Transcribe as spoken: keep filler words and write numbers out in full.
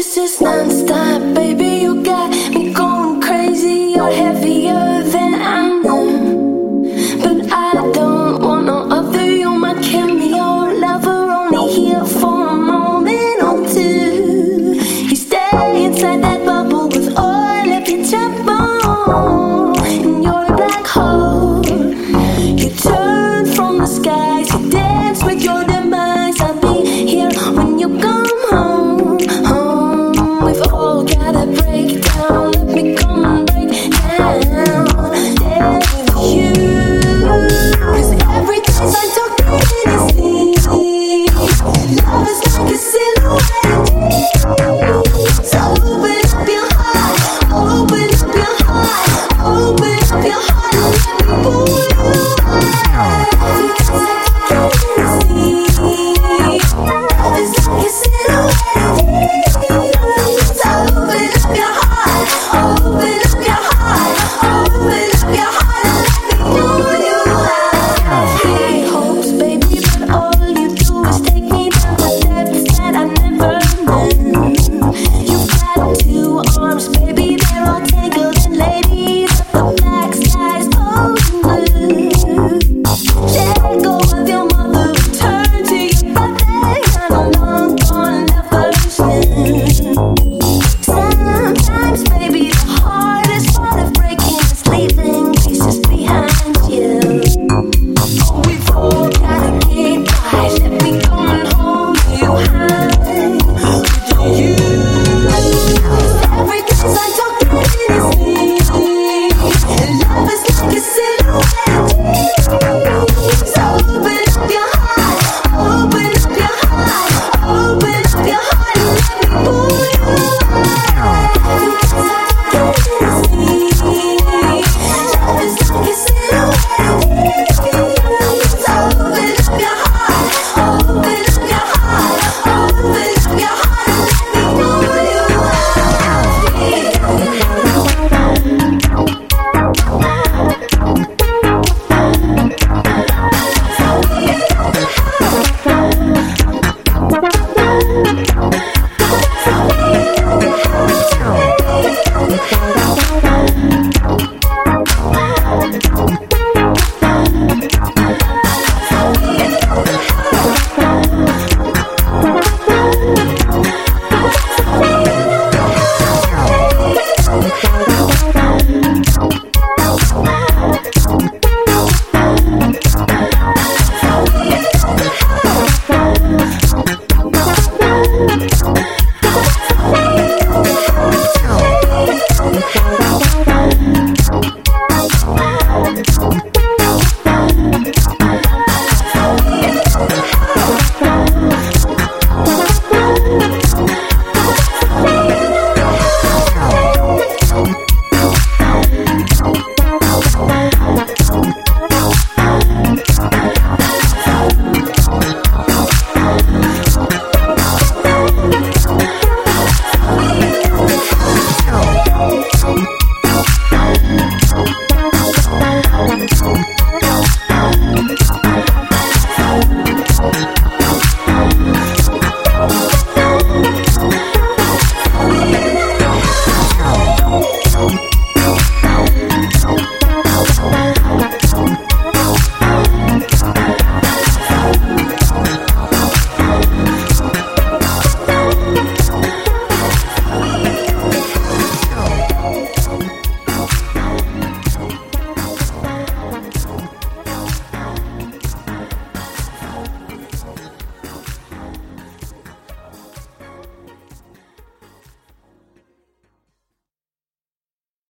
This is non-stop, baby, you got me going crazy. You're heavier than I am, but I don't want no other. You're my cameo lover, only here for a moment or two. You stay inside that bubble with all of your trouble, and you're a black hole. You turn from the skies, you dance with your demise. I'll be here when you come home, home. We've all gotta break down. Let me come and break down. Yeah, with you. 'Cause every day's like talking Hennessy. Love is like a silhouette. So open up your heart, open up your heart, open up your heart and let me pull you out. Because I talk Hennessy. Love is like a silhouette. So open up your heart, open up your heart, open up your heart and let me pull you out. High hopes, baby, but all you do is take me down to depths that I never knew. You got two arms, baby, they're all tangled in ladies of the black skies, gold and blue. Let go of your mother, return to your brother, and a long gone lovers new.